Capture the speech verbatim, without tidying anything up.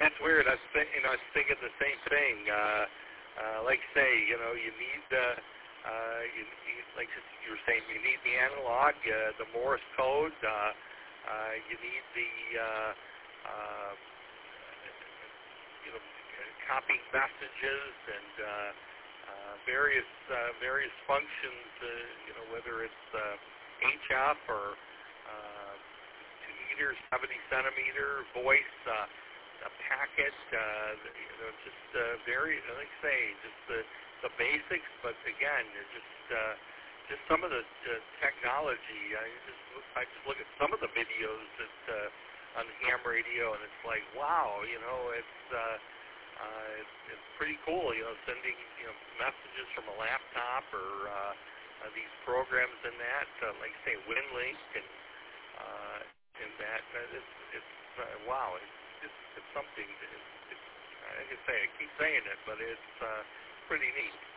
That's weird. I was, th- you know, I was thinking the same thing. Uh, uh, like say, you know, you need, uh, uh, you, you, like you were saying, you need the analog, uh, the Morse code. Uh, uh, you need the, uh, uh, you know, copying messages and uh, uh, various uh, various functions. Uh, you know, whether it's uh, H F or uh, two meters, seventy centimeter voice. Uh, a packet, uh, you know, just uh, very, like I say, just the, the basics, but again, just uh, just some of the uh, technology. I just I just look at some of the videos that uh, on the ham radio, and it's like, wow, you know, it's uh, uh, it's, it's pretty cool, you know, sending you know messages from a laptop or uh, uh, these programs and that, uh, like say WinLink and uh, and that. Uh, it's it's uh, wow. It's, It's, it's something, it's, it's, like I say, I keep saying it, but it's uh, pretty neat.